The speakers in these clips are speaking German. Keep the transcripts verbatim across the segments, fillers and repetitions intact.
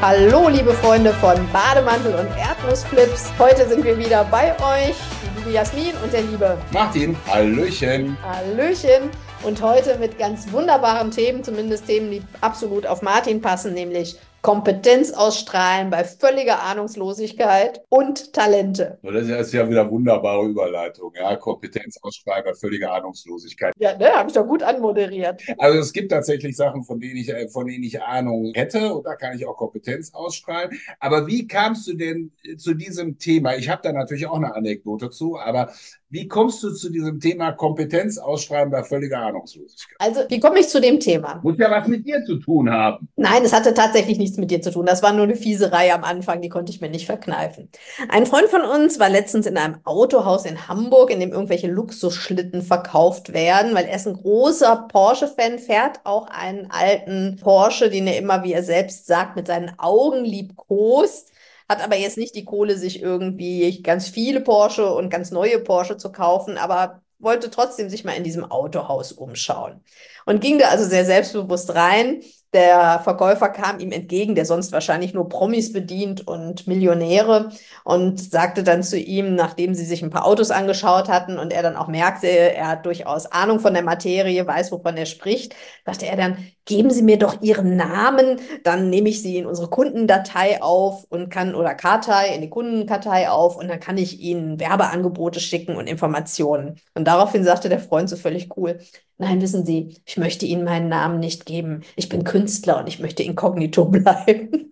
Hallo, liebe Freunde von Bademantel und Erdnussflips. Heute sind wir wieder bei euch, die liebe Jasmin und der liebe Martin. Hallöchen. Hallöchen. Und heute mit ganz wunderbaren Themen, zumindest Themen, die absolut auf Martin passen, nämlich Kompetenz ausstrahlen bei völliger Ahnungslosigkeit und Talente. So, das ist ja- ist ja wieder eine wunderbare Überleitung. Ja, Kompetenz ausstrahlen bei völliger Ahnungslosigkeit. Ja, ne, habe ich doch gut anmoderiert. Also es gibt tatsächlich Sachen, von denen ich, äh, von denen ich Ahnung hätte und da kann ich auch Kompetenz ausstrahlen. Aber wie kamst du denn äh, zu diesem Thema? Ich habe da natürlich auch eine Anekdote zu, aber wie kommst du zu diesem Thema Kompetenz ausstrahlen bei völliger Ahnungslosigkeit? Also, wie komme ich zu dem Thema? Muss ja was mit dir zu tun haben. Nein, es hatte tatsächlich nichts mit dir zu tun. Das war nur eine Fieserei am Anfang, die konnte ich mir nicht verkneifen. Ein Freund von uns war letztens in einem Autohaus in Hamburg, in dem irgendwelche Luxusschlitten verkauft werden, weil er ist ein großer Porsche-Fan, fährt auch einen alten Porsche, den er immer, wie er selbst sagt, mit seinen Augen liebkost. Hat aber jetzt nicht die Kohle, sich irgendwie ganz viele Porsche und ganz neue Porsche zu kaufen, aber wollte trotzdem sich mal in diesem Autohaus umschauen. Und ging da also sehr selbstbewusst rein. Der Verkäufer kam ihm entgegen, der sonst wahrscheinlich nur Promis bedient und Millionäre, und sagte dann zu ihm, nachdem sie sich ein paar Autos angeschaut hatten und er dann auch merkte, er hat durchaus Ahnung von der Materie, weiß, wovon er spricht, sagte er dann: Geben Sie mir doch Ihren Namen, dann nehme ich Sie in unsere Kundendatei auf und kann, oder Kartei, in die Kundenkartei auf, und dann kann ich Ihnen Werbeangebote schicken und Informationen. Und daraufhin sagte der Freund so völlig cool: Nein, wissen Sie, ich möchte Ihnen meinen Namen nicht geben. Ich bin Künstler und ich möchte inkognito bleiben.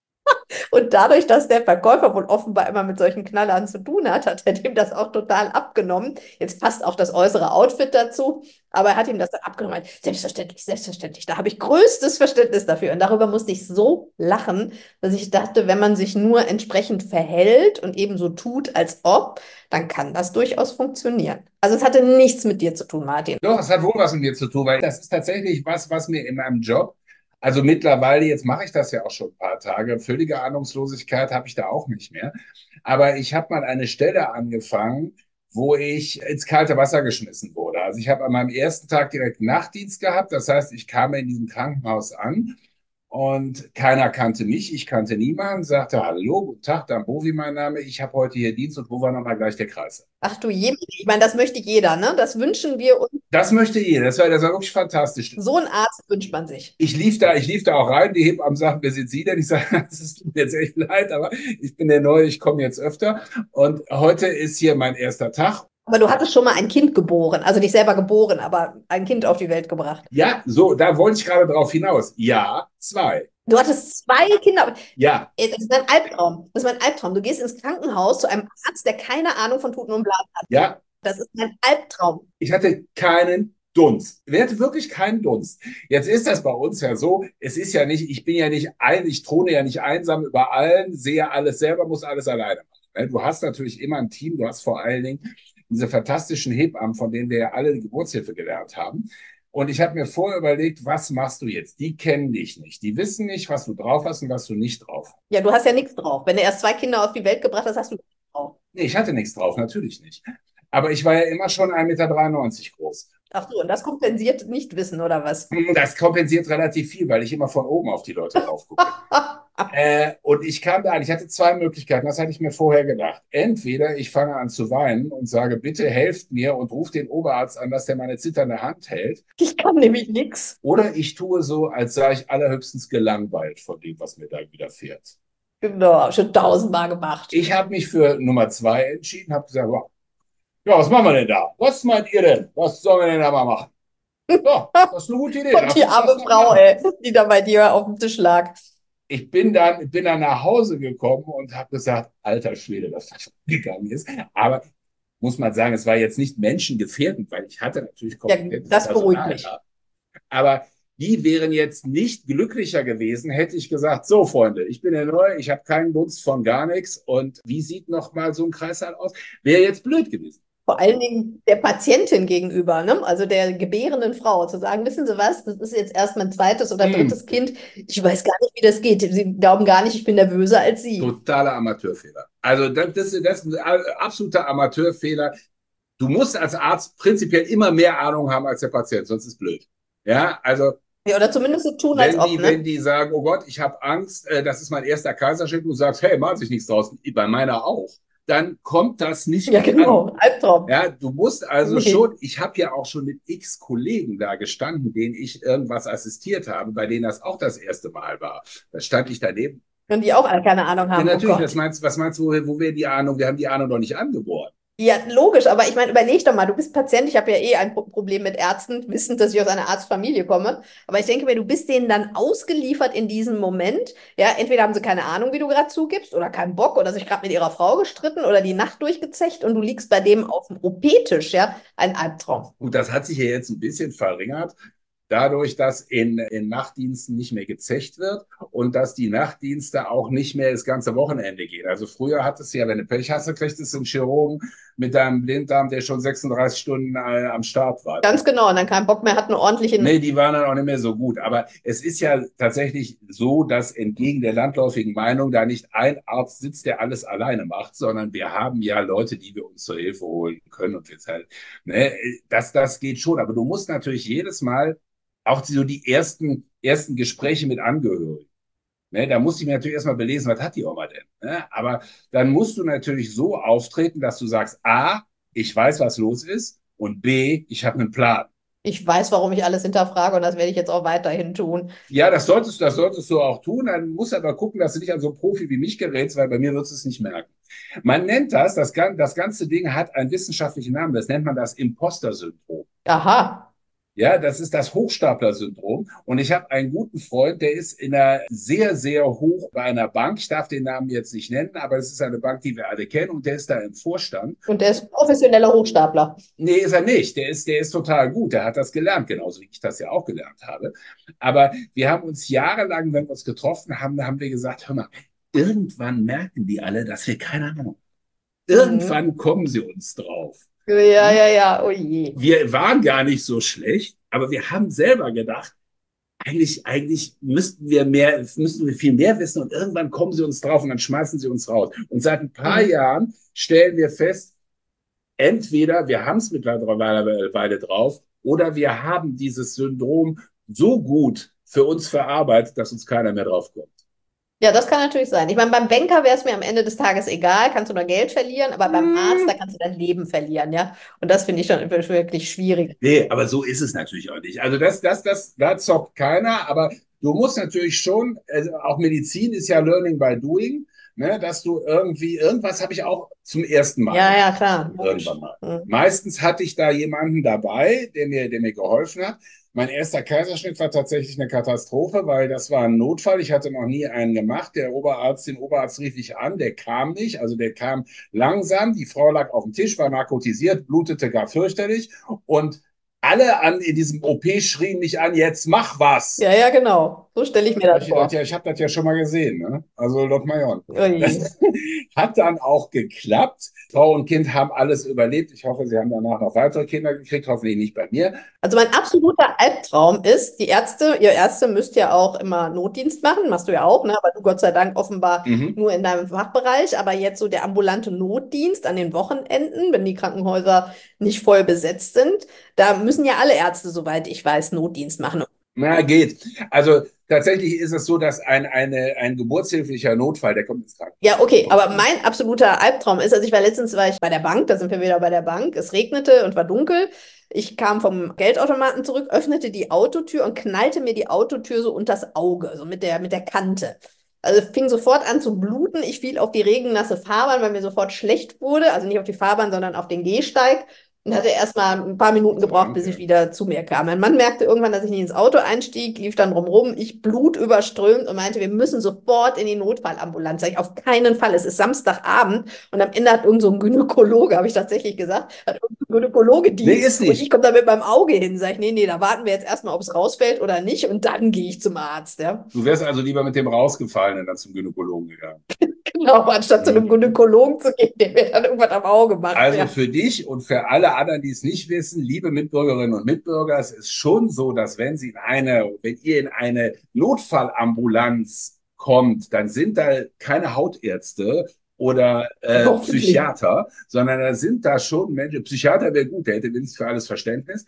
Und dadurch, dass der Verkäufer wohl offenbar immer mit solchen Knallern zu tun hat, hat er dem das auch total abgenommen. Jetzt passt auch das äußere Outfit dazu, aber er hat ihm das dann abgenommen. Selbstverständlich, selbstverständlich. Da habe ich größtes Verständnis dafür. Und darüber musste ich so lachen, dass ich dachte, wenn man sich nur entsprechend verhält und eben so tut, als ob, dann kann das durchaus funktionieren. Also es hatte nichts mit dir zu tun, Martin. Doch, es hat wohl was mit mir zu tun, weil das ist tatsächlich was, was mir in meinem Job, also mittlerweile, jetzt mache ich das ja auch schon ein paar Tage, völlige Ahnungslosigkeit habe ich da auch nicht mehr. Aber ich habe mal eine Stelle angefangen, wo ich ins kalte Wasser geschmissen wurde. Also ich habe an meinem ersten Tag direkt Nachtdienst gehabt. Das heißt, ich kam in diesem Krankenhaus an und keiner kannte mich, ich kannte niemanden, sagte: Hallo, guten Tag, Dambovi mein Name, ich habe heute hier Dienst. Und wo war nochmal gleich der Kreis? Ach du je, ich meine, das möchte jeder, ne? Das wünschen wir uns. Das möchte jeder, das war, das war wirklich fantastisch. So einen Arzt wünscht man sich. Ich lief da, ich lief da auch rein, die Hebammen sagten: Wer sind Sie denn? Ich sage: Es tut mir jetzt echt leid, aber ich bin der Neue, ich komme jetzt öfter. Und heute ist hier mein erster Tag. Aber du hattest schon mal ein Kind geboren, also nicht selber geboren, aber ein Kind auf die Welt gebracht. Ja, so, da wollte ich gerade drauf hinaus. Ja, zwei. Du hattest zwei Kinder. Ja, Ey, das ist mein Albtraum. Das ist mein Albtraum. Du gehst ins Krankenhaus zu einem Arzt, der keine Ahnung von Tuten und Blasen hat. ja, Das ist mein Albtraum. ich hatte keinen Dunst. Ich hatte wirklich keinen Dunst. Jetzt ist das bei uns ja so, es ist ja nicht, ich bin ja nicht ein, ich throne ja nicht einsam über allen, sehe alles selber, muss alles alleine machen. Du hast natürlich immer ein Team, du hast vor allen Dingen diese fantastischen Hebammen, von denen wir ja alle die Geburtshilfe gelernt haben. Und ich habe mir vorher überlegt: Was machst du jetzt? Die kennen dich nicht. Die wissen nicht, was du drauf hast und was du nicht drauf hast. Ja, du hast ja nichts drauf. Wenn du erst zwei Kinder auf die Welt gebracht hast, hast du nichts drauf. Nee, ich hatte nichts drauf, natürlich nicht. Aber ich war ja immer schon ein Meter dreiundneunzig groß. Ach so, und das kompensiert Nichtwissen, oder was? Das kompensiert relativ viel, weil ich immer von oben auf die Leute drauf gucke. Äh, und ich kam da an, ich hatte zwei Möglichkeiten, das hatte ich mir vorher gedacht. Entweder ich fange an zu weinen und sage: Bitte helft mir, und rufe den Oberarzt an, dass der meine zitternde Hand hält. Ich kann nämlich nichts. Oder ich tue so, als sei ich allerhöchstens gelangweilt von dem, was mir da widerfährt. Genau, schon tausendmal gemacht. Ich habe mich für Nummer zwei entschieden, habe gesagt: wow, ja, was machen wir denn da? Was meint ihr denn? Was sollen wir denn da mal machen? Ja, das ist eine gute Idee. Und Lass die uns das arme mal Frau, machen. ey, die da bei dir auf dem Tisch lag. Ich bin dann, bin dann nach Hause gekommen und habe gesagt: Alter Schwede, dass das gegangen ist. Aber muss man sagen, es war jetzt nicht menschengefährdend, weil ich hatte natürlich Ja, kompetentes das beruhigt Personal mich. da. Aber die wären jetzt nicht glücklicher gewesen, hätte ich gesagt: So, Freunde, ich bin der Neue, ich habe keinen Dunst von gar nichts. Und wie sieht noch mal so ein Kreißsaal aus? Wäre jetzt blöd gewesen. Vor allen Dingen der Patientin gegenüber, ne? Also der gebärenden Frau, zu sagen: Wissen Sie was, das ist jetzt erst mein zweites oder drittes Hm. Kind. Ich weiß gar nicht, wie das geht. Sie glauben gar nicht, ich bin nervöser als Sie. Totaler Amateurfehler. Also das, das, das ist ein absoluter Amateurfehler. Du musst als Arzt prinzipiell immer mehr Ahnung haben als der Patient, sonst ist blöd. Ja, also Ja, oder zumindest so tun, als Wenn ob, die, wenn ne? die sagen, oh Gott, ich habe Angst, äh, das ist mein erster Kaiserschnitt, und du sagst, hey, mach sich nichts draus, bei meiner auch, dann kommt das nicht Ja, gut an. genau. Albtraum. Ja, du musst also Nee. schon, ich habe ja auch schon mit x Kollegen da gestanden, denen ich irgendwas assistiert habe, bei denen das auch das erste Mal war. Da stand ich daneben. Und die auch alle keine Ahnung Ja, haben, oh natürlich, was Gott. meinst, was meinst du, wo, wo wir die Ahnung, wir haben die Ahnung noch nicht angeboren. Ja, logisch, aber ich meine, überleg doch mal, du bist Patient, ich habe ja eh ein Pro- Problem mit Ärzten, wissend, dass ich aus einer Arztfamilie komme. Aber ich denke mir, du bist denen dann ausgeliefert in diesem Moment. Ja, entweder haben sie keine Ahnung, wie du gerade zugibst, oder keinen Bock, oder sich gerade mit ihrer Frau gestritten oder die Nacht durchgezecht und du liegst bei dem auf dem O P-Tisch, ja, ein Albtraum. Gut, das hat sich ja jetzt ein bisschen verringert, dadurch, dass in, in Nachtdiensten nicht mehr gezecht wird und dass die Nachtdienste auch nicht mehr das ganze Wochenende gehen. Also früher hattest du ja, wenn du Pech hast, du kriegst du einen Chirurgen mit deinem Blinddarm, der schon sechsunddreißig Stunden äh, am Start war. Ganz genau, und dann keinen Bock mehr hat, eine ordentliche. Nee, die waren dann auch nicht mehr so gut. Aber es ist ja tatsächlich so, dass entgegen der landläufigen Meinung da nicht ein Arzt sitzt, der alles alleine macht, sondern wir haben ja Leute, die wir uns zur Hilfe holen können. Und jetzt halt, ne, das, das geht schon. Aber du musst natürlich jedes Mal auch so die ersten, ersten Gespräche mit Angehörigen. Ne, da musste ich mir natürlich erstmal belesen, was hat die Oma denn? Ne? Aber dann musst du natürlich so auftreten, dass du sagst, A, ich weiß, was los ist, und B, ich habe einen Plan. Ich weiß, warum ich alles hinterfrage und das werde ich jetzt auch weiterhin tun. Ja, das solltest, das solltest du auch tun. Dann musst du aber gucken, dass du nicht an so einen Profi wie mich gerätst, weil bei mir wirst du es nicht merken. Man nennt das, das, das ganze Ding hat einen wissenschaftlichen Namen. Das nennt man das Imposter-Syndrom. Aha. Ja, das ist das Hochstapler-Syndrom. Und ich habe einen guten Freund, der ist in einer sehr, sehr hoch bei einer Bank. Ich darf den Namen jetzt nicht nennen, aber es ist eine Bank, die wir alle kennen, und der ist da im Vorstand. Und der ist professioneller Hochstapler. Nee, ist er nicht. Der ist, der ist total gut. Der hat das gelernt, genauso wie ich das ja auch gelernt habe. Aber wir haben uns jahrelang, wenn wir uns getroffen haben, da haben wir gesagt, hör mal, irgendwann merken die alle, dass wir keine Ahnung haben. Mhm. Irgendwann kommen sie uns drauf. Ja, Hm? ja, ja, oh je. Wir waren gar nicht so schlecht, aber wir haben selber gedacht, eigentlich, eigentlich müssten wir mehr, müssten wir viel mehr wissen, und irgendwann kommen sie uns drauf und dann schmeißen sie uns raus. Und seit ein paar Mhm. Jahren stellen wir fest, entweder wir haben es mittlerweile beide drauf, oder wir haben dieses Syndrom so gut für uns verarbeitet, dass uns keiner mehr drauf kommt. Ja, das kann natürlich sein. Ich meine, beim Banker wäre es mir am Ende des Tages egal, kannst du nur Geld verlieren, aber beim Arzt, da Hm. kannst du dein Leben verlieren, ja. Und das finde ich schon wirklich schwierig. Nee, aber so ist es natürlich auch nicht. Also das, das, das, da zockt keiner, aber du musst natürlich schon, also auch Medizin ist ja Learning by Doing, ne, dass du irgendwie, irgendwas habe ich auch zum ersten Mal Ja, ja, gemacht, klar, irgendwann logisch. mal. Mhm. Meistens hatte ich da jemanden dabei, der mir, der mir geholfen hat. Mein erster Kaiserschnitt war tatsächlich eine Katastrophe, weil das war ein Notfall. Ich hatte noch nie einen gemacht. Der Oberarzt, den Oberarzt rief ich an, der kam nicht. Also der kam langsam. Die Frau lag auf dem Tisch, war narkotisiert, blutete gar fürchterlich. Und alle an, in diesem O P schrien mich an, jetzt mach was. Ja, ja, genau. So stelle ich mir Da habe das ich gedacht, vor. ja, ich habe das ja schon mal gesehen, ne? Also Lord Mayon. Oh je. Das hat dann auch geklappt. Frau und Kind haben alles überlebt. Ich hoffe, sie haben danach noch weitere Kinder gekriegt, hoffentlich nicht bei mir. Also mein absoluter Albtraum ist, die Ärzte, ihr Ärzte müsst ja auch immer Notdienst machen, machst du ja auch, ne? Aber du Gott sei Dank offenbar Mhm. nur in deinem Fachbereich. Aber jetzt so der ambulante Notdienst an den Wochenenden, wenn die Krankenhäuser nicht voll besetzt sind, da müssen ja alle Ärzte, soweit ich weiß, Notdienst machen. Na, geht. Also tatsächlich ist es so, dass ein, eine, ein geburtshilflicher Notfall, der kommt ins Ja, Krankenhaus. okay, Und, aber mein absoluter Albtraum ist, also ich war letztens war ich bei der Bank, da sind wir wieder bei der Bank, es regnete und war dunkel. Ich kam vom Geldautomaten zurück, öffnete die Autotür und knallte mir die Autotür so unters Auge, so mit der, mit der Kante. Also es fing sofort an zu bluten. Ich fiel auf die regennasse Fahrbahn, weil mir sofort schlecht wurde. Also nicht auf die Fahrbahn, sondern auf den Gehsteig. Und hatte erst mal ein paar Minuten Gott sei gebraucht, Dank, bis ja. ich wieder zu mir kam. Mein Mann merkte irgendwann, dass ich nicht ins Auto einstieg, lief dann drumrum, ich blutüberströmt und meinte, wir müssen sofort in die Notfallambulanz. Sag ich, auf keinen Fall. Es ist Samstagabend und am Ende hat irgend so ein Gynäkologe, habe ich tatsächlich gesagt, hat irgendein Gynäkologe Nee, ist Dienst und ich nicht. komme da mit meinem Auge hin. Sag ich, nee, nee, da warten wir jetzt erstmal, ob es rausfällt oder nicht und dann gehe ich zum Arzt, ja. Du wärst also lieber mit dem Rausgefallenen dann zum Gynäkologen gegangen. Genau, anstatt zu einem Mhm. Gynäkologen zu gehen, der mir dann irgendwas am Auge macht, Also ja. für dich und für alle anderen, die es nicht wissen, liebe Mitbürgerinnen und Mitbürger, es ist schon so, dass wenn Sie in eine, wenn ihr in eine Notfallambulanz kommt, dann sind da keine Hautärzte oder äh, Hoffentlich. Psychiater, sondern da sind da schon Menschen. Psychiater wäre gut, der hätte wenigstens für alles Verständnis.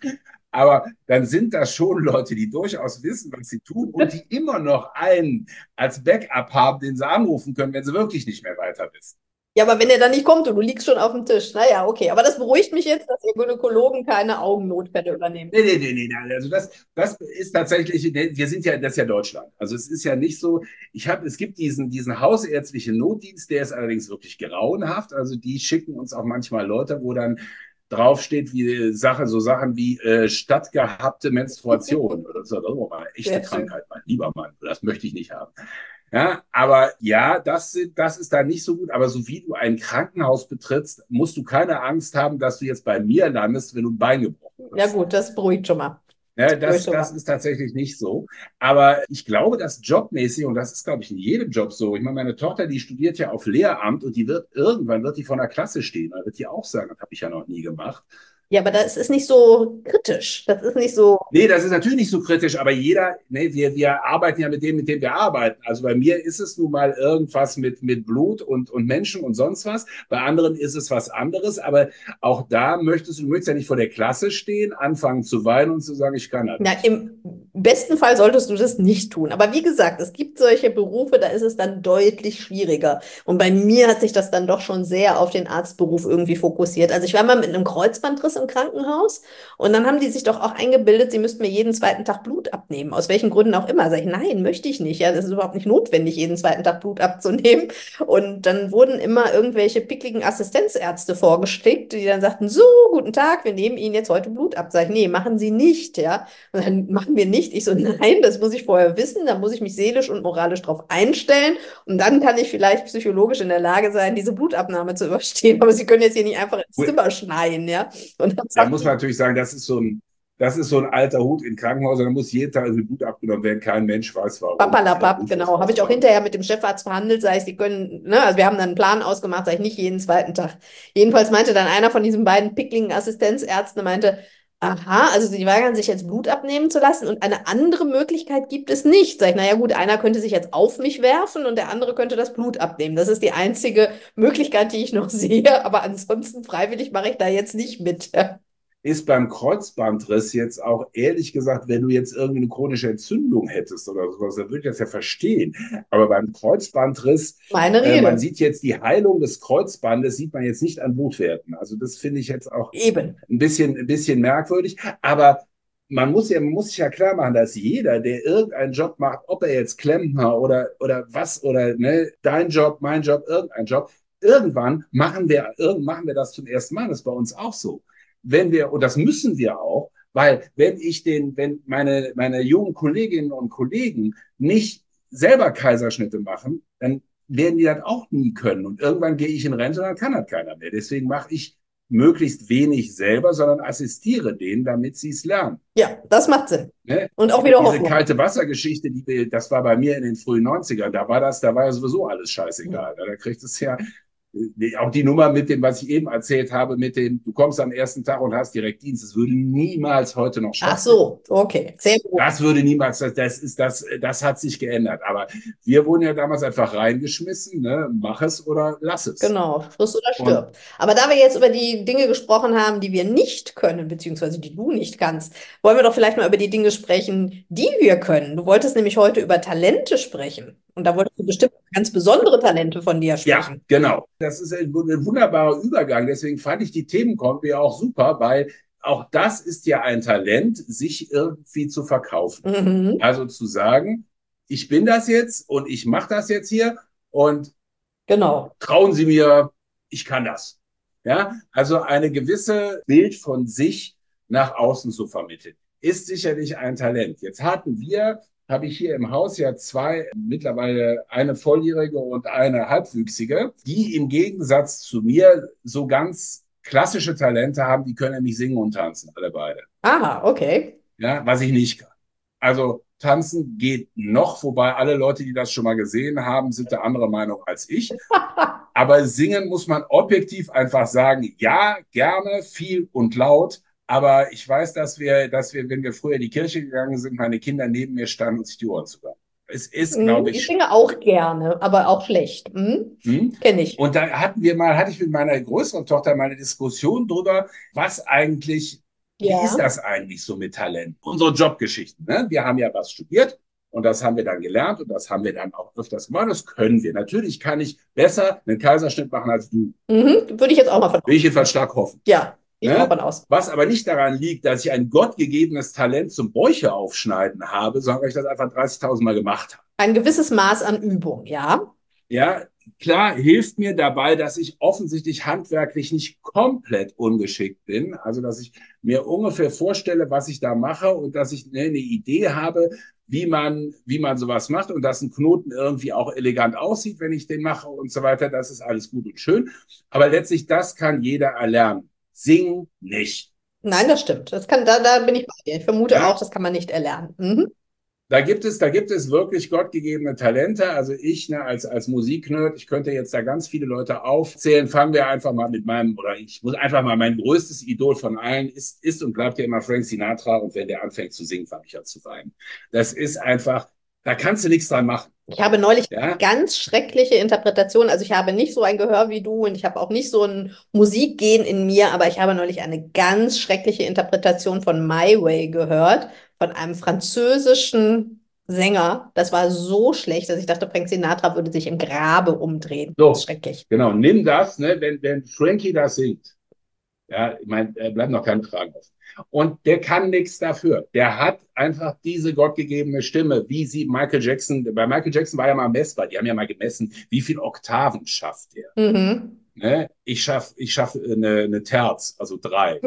Aber dann sind das schon Leute, die durchaus wissen, was sie tun und die immer noch einen als Backup haben, den sie anrufen können, wenn sie wirklich nicht mehr weiter wissen. Ja, aber wenn er dann nicht kommt und du liegst schon auf dem Tisch, naja, okay. Aber das beruhigt mich jetzt, dass ihr Gynäkologen keine Augennotfälle übernehmen. Nee, nee, nee, nee, nein. Also das, das ist tatsächlich, wir sind ja, das ist ja Deutschland. Also es ist ja nicht so, ich habe, es gibt diesen, diesen hausärztlichen Notdienst, der ist allerdings wirklich grauenhaft. Also die schicken uns auch manchmal Leute, wo dann draufsteht, wie Sache, so Sachen wie äh, stattgehabte Menstruation oder so. Das ist mal eine echte Sehr schön. Krankheit, mein lieber Mann. Das möchte ich nicht haben. Ja, aber ja, das, sind, das ist da nicht so gut. Aber so wie du ein Krankenhaus betrittst, musst du keine Angst haben, dass du jetzt bei mir landest, wenn du ein Bein gebrochen Ja hast. gut, das beruhigt schon mal. Ja, Beruhigt das, schon das mal. ist tatsächlich nicht so. Aber ich glaube, dass jobmäßig, und das ist, glaube ich, in jedem Job so, ich meine, meine Tochter, die studiert ja auf Lehramt und die wird irgendwann, wird die vor der Klasse stehen. Da wird die auch sagen, das habe ich ja noch nie gemacht. Ja, aber das ist nicht so kritisch. Das ist nicht so. Nee, das ist natürlich nicht so kritisch, aber jeder, nee, wir, wir arbeiten ja mit dem, mit dem wir arbeiten. Also bei mir ist es nun mal irgendwas mit, mit Blut und, und Menschen und sonst was. Bei anderen ist es was anderes, aber auch da möchtest du, du möchtest ja nicht vor der Klasse stehen, anfangen zu weinen und zu sagen, ich kann das Na, nicht. im besten Fall solltest du das nicht tun. Aber wie gesagt, es gibt solche Berufe, da ist es dann deutlich schwieriger. Und bei mir hat sich das dann doch schon sehr auf den Arztberuf irgendwie fokussiert. Also ich war mal mit einem Kreuzbandriss im Krankenhaus und dann haben die sich doch auch eingebildet, sie müssten mir jeden zweiten Tag Blut abnehmen. Aus welchen Gründen auch immer. Sag ich, nein, möchte ich nicht. Ja, das ist überhaupt nicht notwendig, jeden zweiten Tag Blut abzunehmen. Und dann wurden immer irgendwelche pickligen Assistenzärzte vorgeschickt, die dann sagten, so, guten Tag, wir nehmen Ihnen jetzt heute Blut ab. Sag ich, nee, machen Sie nicht, ja. Und dann machen wir nicht. Ich so, nein, das muss ich vorher wissen. Da muss ich mich seelisch und moralisch drauf einstellen. Und dann kann ich vielleicht psychologisch in der Lage sein, diese Blutabnahme zu überstehen. Aber Sie können jetzt hier nicht einfach ins Zimmer schneien, ja. Und dann Da sagt muss die, man natürlich sagen, das ist so ein, das ist so ein alter Hut in Krankenhäusern. Da muss jeden Tag irgendwie Blut abgenommen werden. Kein Mensch weiß warum. Das ist ja Papalapap, genau. unfassbar Habe ich auch teuer. hinterher mit dem Chefarzt verhandelt, sage ich, Sie können, ne, also wir haben dann einen Plan ausgemacht, sage ich, nicht jeden zweiten Tag. Jedenfalls meinte dann einer von diesen beiden pickligen Assistenzärzten, meinte, aha, also Sie weigern sich jetzt Blut abnehmen zu lassen und eine andere Möglichkeit gibt es nicht. Sag ich, naja gut, einer könnte sich jetzt auf mich werfen und der andere könnte das Blut abnehmen. Das ist die einzige Möglichkeit, die ich noch sehe, aber ansonsten freiwillig mache ich da jetzt nicht mit. Ist beim Kreuzbandriss jetzt auch ehrlich gesagt, wenn du jetzt irgendwie eine chronische Entzündung hättest oder sowas, dann würde ich das ja verstehen. Aber beim Kreuzbandriss, Meine äh, man Rede. sieht jetzt die Heilung des Kreuzbandes, sieht man jetzt nicht an Blutwerten. Also das finde ich jetzt auch Eben. ein bisschen, ein bisschen merkwürdig. Aber man muss ja, man muss sich ja klar machen, dass jeder, der irgendeinen Job macht, ob er jetzt Klempner oder, oder was, oder ne, dein Job, mein Job, irgendein Job, irgendwann machen wir, irgend, machen wir das zum ersten Mal. Das ist bei uns auch so. Wenn wir, und das müssen wir auch, weil wenn ich den, wenn meine, meine jungen Kolleginnen und Kollegen nicht selber Kaiserschnitte machen, dann werden die das auch nie können. Und irgendwann gehe ich in Rente und dann kann das keiner mehr. Deswegen mache ich möglichst wenig selber, sondern assistiere denen, damit sie es lernen. Ja, das macht Sinn. Ne? Und auch wieder Diese Hoffnung. kalte Wassergeschichte, die, das war bei mir in den frühen Neunzigern, da war das, da war ja sowieso alles Hm. scheißegal. Da kriegt es ja auch die Nummer mit dem, was ich eben erzählt habe, mit dem, du kommst am ersten Tag und hast direkt Dienst. Das würde niemals heute noch Ach stattfinden. so, okay. Sehr gut. Das würde niemals, das, das ist das, das hat sich geändert. Aber wir wurden ja damals einfach reingeschmissen, ne? Mach es oder lass es. Genau, friss oder Und stirb. Aber da wir jetzt über die Dinge gesprochen haben, die wir nicht können, beziehungsweise die du nicht kannst, wollen wir doch vielleicht mal über die Dinge sprechen, die wir können. Du wolltest nämlich heute über Talente sprechen. Und da wolltest du bestimmt ganz besondere Talente von dir ja, sprechen. genau. Das ist ein, ein wunderbarer Übergang. Deswegen fand ich die Themenkombi auch super, weil auch das ist ja ein Talent, sich irgendwie zu verkaufen. Mhm. Also zu sagen, ich bin das jetzt und ich mache das jetzt hier und Genau. trauen Sie mir, ich kann das. Ja, also eine gewisse Bild von sich nach außen zu vermitteln, ist sicherlich ein Talent. Jetzt hatten wir, habe ich hier im Haus ja zwei, mittlerweile eine Volljährige und eine Halbwüchsige, die im Gegensatz zu mir so ganz klassische Talente haben, die können nämlich singen und tanzen, alle beide. Aha, okay. Ja, was ich nicht kann. Also tanzen geht noch, wobei alle Leute, die das schon mal gesehen haben, sind der andere Meinung als ich. Aber singen muss man objektiv einfach sagen, ja, gerne, viel und laut. Aber ich weiß, dass wir, dass wir, wenn wir früher in die Kirche gegangen sind, meine Kinder neben mir standen und sich die Ohren zugaben. Es ist, Mhm. glaube Ich ich, singe auch gerne, aber auch schlecht. Mhm. hm? Kenne ich. Und da hatten wir mal, hatte ich mit meiner größeren Tochter mal eine Diskussion drüber, was eigentlich Wie ist Ja. das eigentlich so mit Talent? Unsere Jobgeschichten, ne? Wir haben ja was studiert und das haben wir dann gelernt und das haben wir dann auch öfters gemacht. Das können wir. Natürlich kann ich besser einen Kaiserschnitt machen als du. Mhm. Würde ich jetzt auch mal von Will ich ausgehen. jedenfalls stark hoffen. Ja, gehe ich auch Ne? von aus. Was aber nicht daran liegt, dass ich ein gottgegebenes Talent zum Bäuche aufschneiden habe, sondern weil ich das einfach dreißigtausend Mal gemacht habe. Ein gewisses Maß an Übung, ja. Ja, klar hilft mir dabei, dass ich offensichtlich handwerklich nicht komplett ungeschickt bin. Also, dass ich mir ungefähr vorstelle, was ich da mache und dass ich eine Idee habe, wie man, wie man sowas macht und dass ein Knoten irgendwie auch elegant aussieht, wenn ich den mache und so weiter. Das ist alles gut und schön. Aber letztlich, das kann jeder erlernen. Singen nicht. Nein, das stimmt. Das kann, da, da bin ich bei dir. Ich vermute auch, Ja, das kann man nicht erlernen. Mhm. da gibt es, da gibt es wirklich gottgegebene Talente. Also ich, ne, als, als Musiknerd, ich könnte jetzt da ganz viele Leute aufzählen. Fangen wir einfach mal mit meinem, oder ich muss einfach mal, mein größtes Idol von allen ist, ist und bleibt ja immer Frank Sinatra. Und wenn der anfängt zu singen, fange ich an zu weinen. Das ist einfach, da kannst du nichts dran machen. Ich habe neulich Ja, ganz schreckliche Interpretationen. Also ich habe nicht so ein Gehör wie du und ich habe auch nicht so ein Musikgen in mir, aber ich habe neulich eine ganz schreckliche Interpretation von My Way gehört, von einem französischen Sänger. Das war so schlecht, dass ich dachte, Frank Sinatra würde sich im Grabe umdrehen. so, Schrecklich. genau, nimm das, ne, wenn, wenn Frankie das singt. Ja, ich meine, äh, bleibt noch keine Fragen offen. Und der kann nichts dafür. Der hat einfach diese gottgegebene Stimme, wie sie Michael Jackson, bei Michael Jackson war ja mal messbar, die haben ja mal gemessen, wie viel Oktaven schafft er. Mhm. Ne? Ich schaffe ich schaff eine, eine Terz, also drei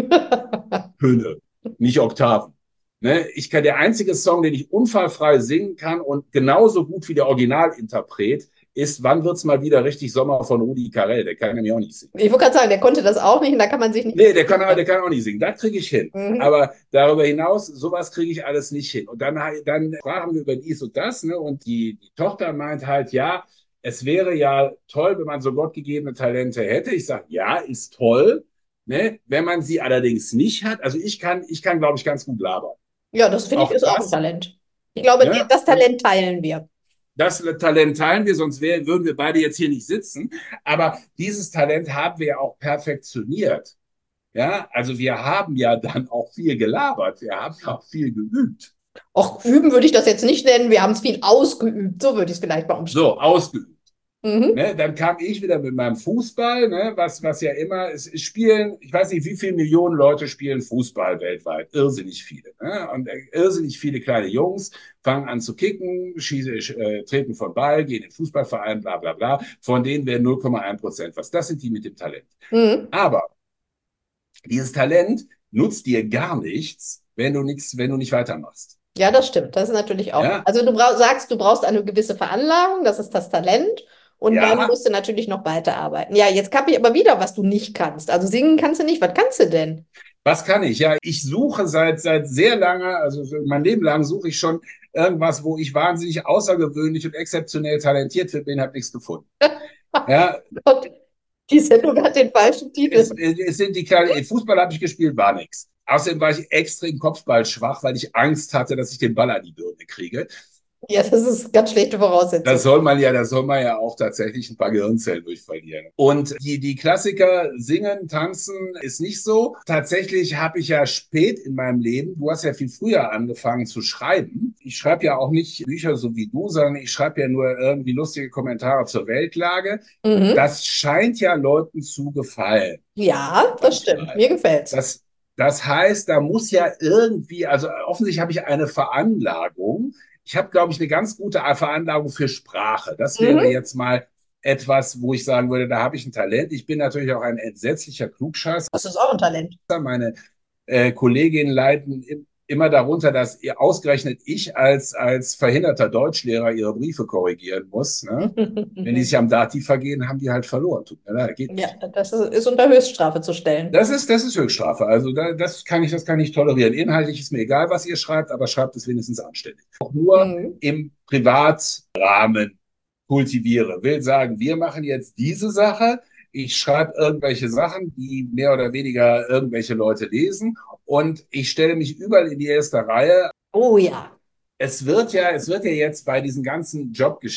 Töne, nicht Oktaven. Ne? Ich kann, der einzige Song, den ich unfallfrei singen kann und genauso gut wie der Originalinterpret, ist Wann wird's mal wieder richtig Sommer von Rudi Carrell. Der kann nämlich auch nicht singen. Ich wollte gerade sagen, der konnte das auch nicht und da kann man sich nicht. Nee, der kann, der kann auch nicht singen. Das kriege ich hin. Mhm. Aber darüber hinaus, sowas kriege ich alles nicht hin. Und dann, dann sprachen wir über dies und das, ne? Und die, die Tochter meint halt, ja, es wäre ja toll, wenn man so gottgegebene Talente hätte. Ich sage, ja, ist toll. Ne? Wenn man sie allerdings nicht hat, also ich kann, ich kann, glaube ich, ganz gut labern. Ja, das finde ich Auch ist auch ein das, Talent. Ich glaube, ne? das Und Talent teilen wir. das Talent teilen wir, sonst wär, würden wir beide jetzt hier nicht sitzen. Aber dieses Talent haben wir ja auch perfektioniert. Ja, also wir haben ja dann auch viel gelabert, wir haben ja auch viel geübt. Auch üben würde ich das jetzt nicht nennen. Wir haben es viel ausgeübt. So würde ich es vielleicht mal umschreiben. So, ausgeübt. Mhm. Ne, dann kam ich wieder mit meinem Fußball, ne, was, was ja immer, es, es spielen, ich weiß nicht, wie viele Millionen Leute spielen Fußball weltweit. Irrsinnig viele. Ne? Und äh, irrsinnig viele kleine Jungs fangen an zu kicken, schießen, äh, treten von Ball, gehen in den Fußballverein, bla bla bla. Von denen werden null Komma eins Prozent was. Das sind die mit dem Talent. Mhm. Aber dieses Talent nutzt dir gar nichts, wenn du nichts, wenn du nicht weitermachst. Ja, das stimmt. Das ist natürlich auch. Ja, Also du brauch, sagst, du brauchst eine gewisse Veranlagung, das ist das Talent. Und dann ja. musst du natürlich noch weiterarbeiten. Ja, jetzt habe ich aber wieder, was du nicht kannst. Also singen kannst du nicht. Was kannst du denn? Was kann ich? Ja, ich suche seit seit sehr lange, also mein Leben lang suche ich schon irgendwas, wo ich wahnsinnig außergewöhnlich und exzeptionell talentiert für bin, habe nichts gefunden. Ja, Gott, die Sendung hat den falschen es, Titel. es sind die kleinen, Fußball habe ich gespielt, war nichts. Außerdem war ich extrem kopfballschwach, weil ich Angst hatte, dass ich den Ball an die Birne kriege. Ja, das ist ganz schlechte Voraussetzung. Das soll man ja, das soll man ja auch tatsächlich ein paar Gehirnzellen durch verlieren. Und die, die Klassiker singen, tanzen ist nicht so. Tatsächlich habe ich ja spät in meinem Leben, du hast ja viel früher angefangen zu schreiben. Ich schreibe ja auch nicht Bücher so wie du, sondern ich schreibe ja nur irgendwie lustige Kommentare zur Weltlage. Mhm. Das scheint ja Leuten zu gefallen Ja, das beim stimmt. Schreiben. Mir gefällt's. Das, das heißt, da muss ja irgendwie, also offensichtlich habe ich eine Veranlagung. Ich habe, glaube ich, eine ganz gute Veranlagung für Sprache. Das wäre Mhm. jetzt mal etwas, wo ich sagen würde, da habe ich ein Talent. Ich bin natürlich auch ein entsetzlicher Klugscheißer. Das ist auch ein Talent. Meine äh, Kolleginnen leiden im, immer darunter, dass ihr ausgerechnet ich als, als verhinderter Deutschlehrer ihre Briefe korrigieren muss. Ne? Wenn die sich am Dativ vergehen, haben die halt verloren. Tut mir leid, geht Ja, nicht. das ist, ist unter Höchststrafe zu stellen. Das ist, das ist Höchststrafe. Also da, das kann ich, das kann ich tolerieren. Inhaltlich ist mir egal, was ihr schreibt, aber schreibt es wenigstens anständig. Auch nur Mhm. im Privatrahmen kultiviere. Will sagen, wir machen jetzt diese Sache. Ich schreibe irgendwelche Sachen, die mehr oder weniger irgendwelche Leute lesen. Und ich stelle mich überall in die erste Reihe. Oh ja. Es wird ja, es wird ja jetzt bei diesen ganzen Jobgeschichten,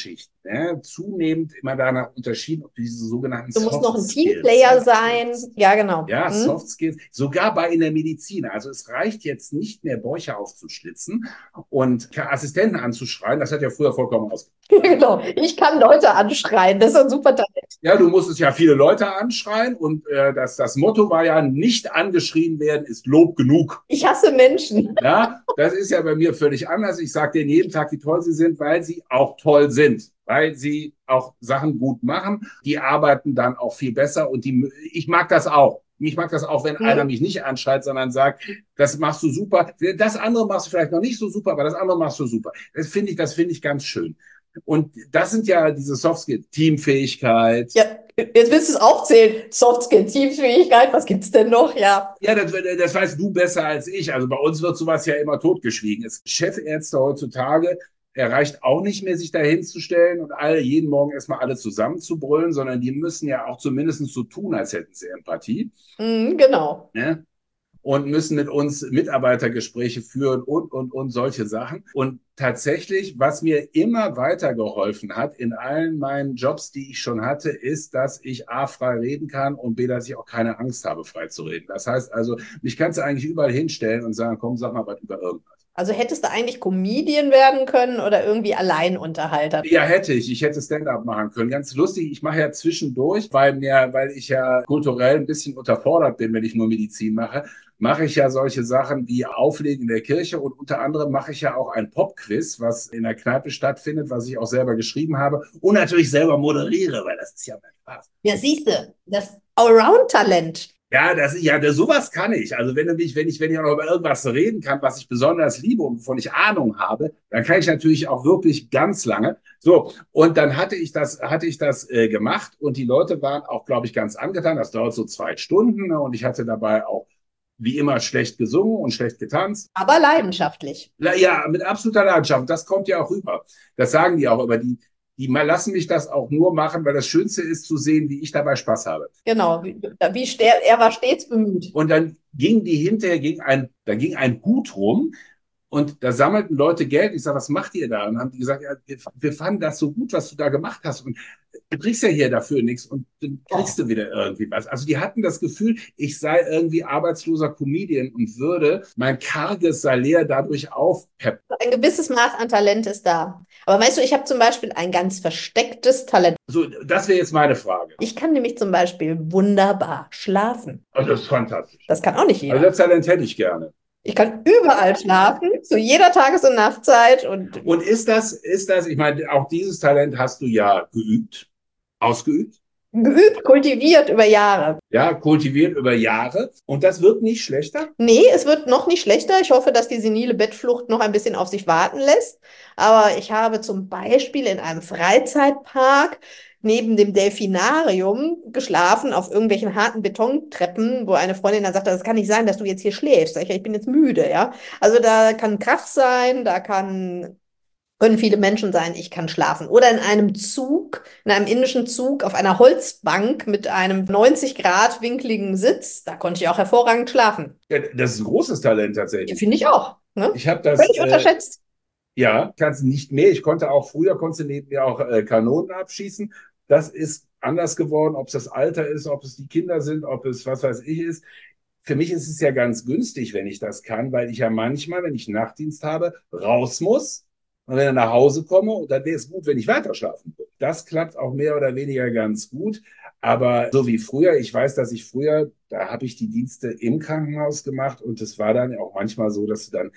ne, zunehmend immer danach unterschieden, ob du diese sogenannten Du musst noch Soft ein Skills Teamplayer sein. entwickelst. Ja, genau. Ja, Hm? Soft Skills, sogar bei in der Medizin. Also es reicht jetzt nicht mehr, Bäuche aufzuschlitzen und Assistenten anzuschreien. Das hat ja früher vollkommen ausgereicht. Genau. Ich kann Leute anschreien. Das ist ein super Talent. Ja, du musstest ja viele Leute anschreien und äh, das, das Motto war ja, nicht angeschrien werden ist Lob genug. Ich hasse Menschen. Ja, das ist ja bei mir völlig anders. Ich sage denen jeden Tag, wie toll sie sind, weil sie auch toll sind, weil sie auch Sachen gut machen. Die arbeiten dann auch viel besser und die, ich mag das auch. Ich mag das auch, wenn einer Hm? mich nicht anschreit, sondern sagt, das machst du super. Das andere machst du vielleicht noch nicht so super, aber das andere machst du super. Das finde ich, das finde ich ganz schön. Und das sind ja diese Soft Skills, Teamfähigkeit. Ja, jetzt willst du es aufzählen. Soft Skill, Teamfähigkeit, was gibt's denn noch? Ja. Ja, das, das weißt du besser als ich. Also bei uns wird sowas ja immer totgeschwiegen. Es, Chefärzte heutzutage erreicht auch nicht mehr, sich da hinzustellen und alle jeden Morgen erstmal alle zusammenzubrüllen, sondern die müssen ja auch zumindest so tun, als hätten sie Empathie. Hm, genau. Ne? Und müssen mit uns Mitarbeitergespräche führen und, und, und solche Sachen. Und tatsächlich, was mir immer weitergeholfen hat in allen meinen Jobs, die ich schon hatte, ist, dass ich A, frei reden kann und B, dass ich auch keine Angst habe, frei zu reden. Das heißt also, mich kannst du eigentlich überall hinstellen und sagen, komm, sag mal was über irgendwas. Also hättest du eigentlich Comedian werden können oder irgendwie Alleinunterhalter? Ja, hätte ich. Ich hätte Stand-up machen können. Ganz lustig. Ich mache ja zwischendurch, weil mir, weil ich ja kulturell ein bisschen unterfordert bin, wenn ich nur Medizin mache, mache ich ja solche Sachen wie Auflegen in der Kirche und unter anderem mache ich ja auch ein Pop-Quiz, was in der Kneipe stattfindet, was ich auch selber geschrieben habe und natürlich selber moderiere, weil das ist ja mein Spaß. Ja, siehst du, das Allround-Talent. Ja, das, ja, das, sowas kann ich. Also wenn du mich, wenn ich, wenn ich auch noch über irgendwas reden kann, was ich besonders liebe und wovon ich Ahnung habe, dann kann ich natürlich auch wirklich ganz lange. So, und dann hatte ich das, hatte ich das äh, gemacht und die Leute waren auch, glaube ich, ganz angetan. Das dauert so zwei Stunden, ne, und ich hatte dabei auch wie immer schlecht gesungen und schlecht getanzt. Aber leidenschaftlich. Ja, mit absoluter Leidenschaft. Das kommt ja auch rüber. Das sagen die auch über die. Die lassen mich das auch nur machen, weil das Schönste ist zu sehen, wie ich dabei Spaß habe. Genau, wie, wie er war stets bemüht. Und dann ging die hinterher, ging ein, da ging ein Hut rum und da sammelten Leute Geld. Ich sage, was macht ihr da? Und dann haben die gesagt, ja, wir, wir fanden das so gut, was du da gemacht hast. Und du kriegst ja hier dafür nichts und dann kriegst du wieder irgendwie was. Also die hatten das Gefühl, ich sei irgendwie arbeitsloser Comedian und würde mein karges Salär dadurch aufpeppen. Ein gewisses Maß an Talent ist da. Aber weißt du, ich habe zum Beispiel ein ganz verstecktes Talent. So, das wäre jetzt meine Frage. Ich kann nämlich zum Beispiel wunderbar schlafen. Also das ist fantastisch. Das kann auch nicht jeder. Also das Talent hätte ich gerne. Ich kann überall schlafen, zu jeder Tages- und Nachtzeit. Und, und ist das, ist das, ich meine, auch dieses Talent hast du ja geübt, ausgeübt. Geübt, kultiviert über Jahre. Ja, kultiviert über Jahre. Und das wird nicht schlechter? Nee, es wird noch nicht schlechter. Ich hoffe, dass die senile Bettflucht noch ein bisschen auf sich warten lässt. Aber ich habe zum Beispiel in einem Freizeitpark neben dem Delfinarium geschlafen auf irgendwelchen harten Betontreppen, wo eine Freundin dann sagte, das kann nicht sein, dass du jetzt hier schläfst. Sag ich, ich bin jetzt müde, ja. Also da kann Krach sein, da kann können viele Menschen sein, ich kann schlafen. Oder in einem Zug, in einem indischen Zug, auf einer Holzbank mit einem neunzig Grad winkligen Sitz, da konnte ich auch hervorragend schlafen. Ja, das ist ein großes Talent tatsächlich. Ja, finde ich auch. Ne? Ich habe das. Völlig äh, unterschätzt. Ja, kannst nicht mehr. Ich konnte auch früher, konnte neben mir auch äh, Kanonen abschießen. Das ist anders geworden, ob es das Alter ist, ob es die Kinder sind, ob es was weiß ich ist. Für mich ist es ja ganz günstig, wenn ich das kann, weil ich ja manchmal, wenn ich Nachtdienst habe, raus muss. Und wenn ich nach Hause komme, dann wäre es gut, wenn ich weiter schlafen würde. Das klappt auch mehr oder weniger ganz gut. Aber so wie früher, ich weiß, dass ich früher, da habe ich die Dienste im Krankenhaus gemacht und es war dann auch manchmal so, dass du dann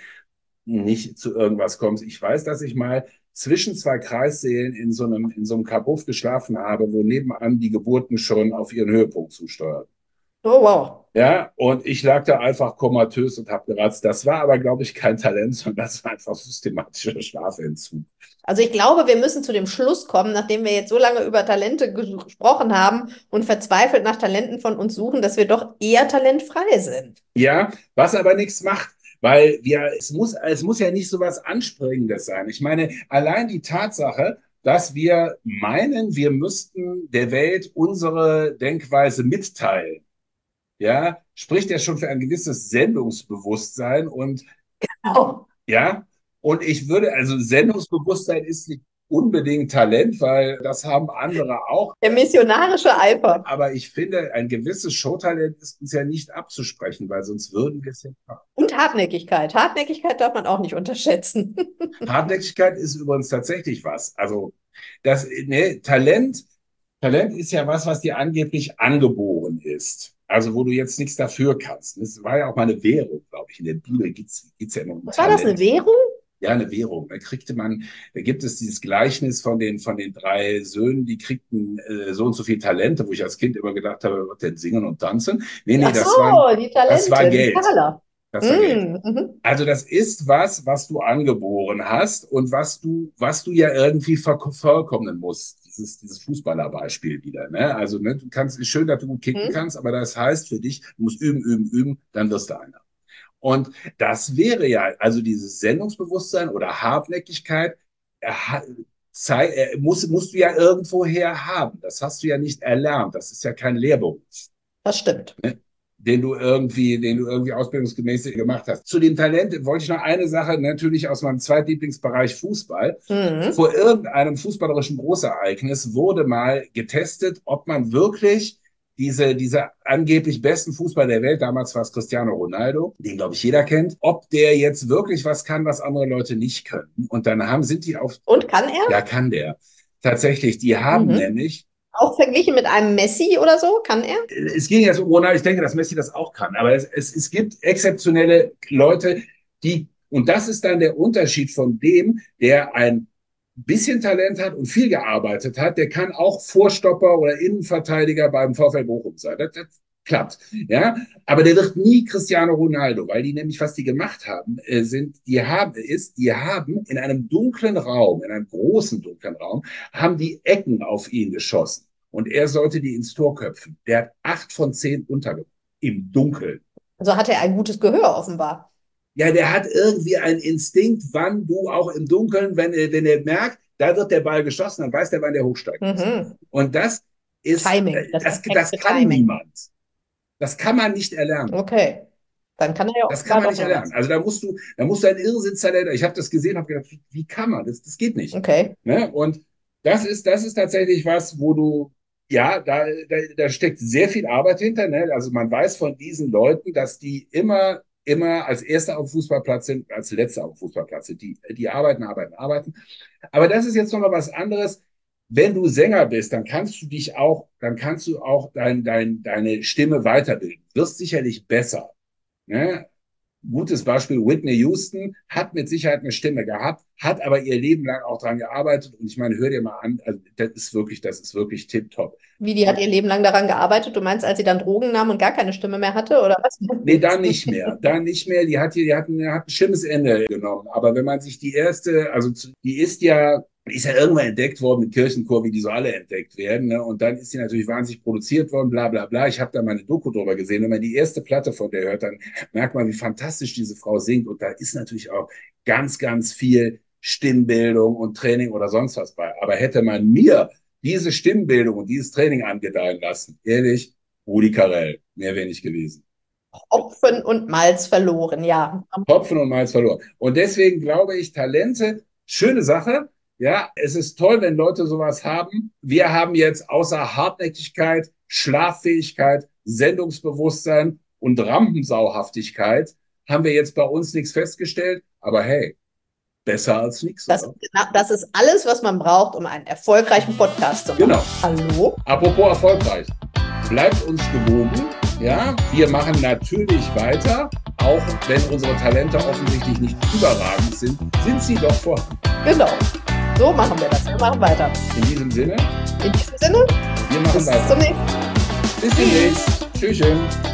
nicht zu irgendwas kommst. Ich weiß, dass ich mal zwischen zwei Kreissälen in so einem, in so einem Kabuff geschlafen habe, wo nebenan die Geburten schon auf ihren Höhepunkt zusteuern. Oh, wow. Ja, und ich lag da einfach komatös und habe geratzt. Das war aber, glaube ich, kein Talent, sondern das war einfach systematischer Schlafentzug. Also ich glaube, wir müssen zu dem Schluss kommen, nachdem wir jetzt so lange über Talente gesprochen haben und verzweifelt nach Talenten von uns suchen, dass wir doch eher talentfrei sind. Ja, was aber nichts macht. Weil wir, es muss, es muss ja nicht so was Ansprechendes sein. Ich meine, allein die Tatsache, dass wir meinen, wir müssten der Welt unsere Denkweise mitteilen, ja, spricht ja schon für ein gewisses Sendungsbewusstsein und Genau. ja, und ich würde, also Sendungsbewusstsein ist nicht, unbedingt Talent, weil das haben andere auch. Der missionarische Eifer. Aber ich finde, ein gewisses Showtalent ist uns ja nicht abzusprechen, weil sonst würden wir es ja machen. Und Hartnäckigkeit. Hartnäckigkeit darf man auch nicht unterschätzen. Hartnäckigkeit ist übrigens tatsächlich was. Also das, ne, Talent, Talent ist ja was, was dir angeblich angeboren ist. Also wo du jetzt nichts dafür kannst. Das war ja auch mal eine Währung, glaube ich. In der Bibel geht es ja immer um Was Talent. war das, eine Währung? Ja, eine Währung. Da kriegte man, da gibt es dieses Gleichnis von den, von den drei Söhnen, die kriegten äh, so und so viel Talente, wo ich als Kind immer gedacht habe, was denn singen und tanzen? Nee, nee, Ach das, so, waren, die Talente, das war die Geld. Taler. Das war Geld. Mm, mhm. Also das ist was, was du angeboren hast und was du, was du ja irgendwie vervollkommnen musst. Dieses, dieses Fußballerbeispiel wieder. Ne? Also ne, du kannst, ist schön, dass du gut kicken Mhm. kannst, aber das heißt für dich, du musst üben, üben, üben, dann wirst du einer. Und das wäre ja, also dieses Sendungsbewusstsein oder Hartnäckigkeit, äh, zei- äh, musst, musst du ja irgendwoher haben. Das hast du ja nicht erlernt. Das ist ja kein Lehrberuf, Das stimmt. ne? den du irgendwie, den du irgendwie ausbildungsgemäß gemacht hast. Zu dem Talent wollte ich noch eine Sache, natürlich aus meinem Zweitlieblingsbereich Fußball. Mhm. Vor irgendeinem fußballerischen Großereignis wurde mal getestet, ob man wirklich diese, diese angeblich besten Fußballer der Welt, damals war es Cristiano Ronaldo, den glaube ich jeder kennt, ob der jetzt wirklich was kann, was andere Leute nicht können. Und dann haben, sind die auf, Und kann er? ja, kann der. Tatsächlich, die haben Mhm. nämlich, Auch verglichen mit einem Messi oder so, kann er? es ging jetzt um Ronaldo, ich denke, dass Messi das auch kann, aber es, es, es gibt exzeptionelle Leute, die, und das ist dann der Unterschied von dem, der ein bisschen Talent hat und viel gearbeitet hat, der kann auch Vorstopper oder Innenverteidiger beim VfL Bochum sein. Das, das klappt, ja. Aber der wird nie Cristiano Ronaldo, weil die nämlich, was die gemacht haben, äh, sind, die haben, ist, die haben in einem dunklen Raum, in einem großen dunklen Raum, haben die Ecken auf ihn geschossen. Und er sollte die ins Tor köpfen. Der hat acht von zehn untergebracht. Im Dunkeln. Also hat er ein gutes Gehör offenbar. Ja, der hat irgendwie einen Instinkt, wann du auch im Dunkeln, wenn er, wenn er merkt, da wird der Ball geschossen, dann weiß der, wann der hochsteigt. Mhm. Und das ist, Timing, äh, das das, das perfekte kann Timing. niemand. Das kann man nicht erlernen. Okay. Dann kann er ja Das offenbar kann man doch nicht noch erlernen. was. Also da musst du, da musst du ein Irrsinnstalent. Ich habe das gesehen, habe gedacht, wie, wie kann man? Das, das geht nicht. Okay. Ne? Und das ist, das ist tatsächlich was, wo du, ja, da, da, da steckt sehr viel Arbeit hinter. Ne? Also man weiß von diesen Leuten, dass die immer, immer als Erster auf dem Fußballplatz sind, als Letzter auf dem Fußballplatz sind. Die, die arbeiten, arbeiten, arbeiten. Aber das ist jetzt noch mal was anderes. Wenn du Sänger bist, dann kannst du dich auch, dann kannst du auch dein, dein, deine Stimme weiterbilden. Wirst sicherlich besser. Ne? Gutes Beispiel, Whitney Houston hat mit Sicherheit eine Stimme gehabt, hat aber ihr Leben lang auch dran gearbeitet. Und ich meine, hör dir mal an, also das ist wirklich, das ist wirklich tipptopp. Wie, die hat ihr Leben lang daran gearbeitet? Du meinst, als sie dann Drogen nahm und gar keine Stimme mehr hatte, oder was? Nee, da nicht mehr. Da nicht mehr. Die hat, die hat, ein, hat ein schlimmes Ende genommen. Aber wenn man sich die erste, also die ist ja, die ist ja irgendwann entdeckt worden mit Kirchenchor, wie die so alle entdeckt werden. Ne? Und dann ist sie natürlich wahnsinnig produziert worden, bla bla bla. Ich habe da mal eine Doku drüber gesehen. Wenn man die erste Platte von der hört, dann merkt man, wie fantastisch diese Frau singt. Und da ist natürlich auch ganz, ganz viel Stimmbildung und Training oder sonst was bei. Aber hätte man mir diese Stimmbildung und dieses Training angedeihen lassen, ehrlich, Rudi Carrell, mehr wäre nicht gewesen. Hopfen und Malz verloren, ja. Hopfen und Malz verloren. Und deswegen glaube ich, Talente, schöne Sache. Ja, es ist toll, wenn Leute sowas haben. Wir haben jetzt außer Hartnäckigkeit, Schlaffähigkeit, Sendungsbewusstsein und Rampensauhaftigkeit haben wir jetzt bei uns nichts festgestellt. Aber hey, besser als nichts. Das, das ist alles, was man braucht, um einen erfolgreichen Podcast zu machen. Genau. Hallo? Apropos erfolgreich. Bleibt uns gewogen. Ja, wir machen natürlich weiter, auch wenn unsere Talente offensichtlich nicht überragend sind, sind sie doch vorhanden. Genau. So machen wir das. Wir machen weiter. In diesem Sinne, In diesem Sinne, wir machen bis weiter. zum nächsten Mal. Bis demnächst. Tschüss.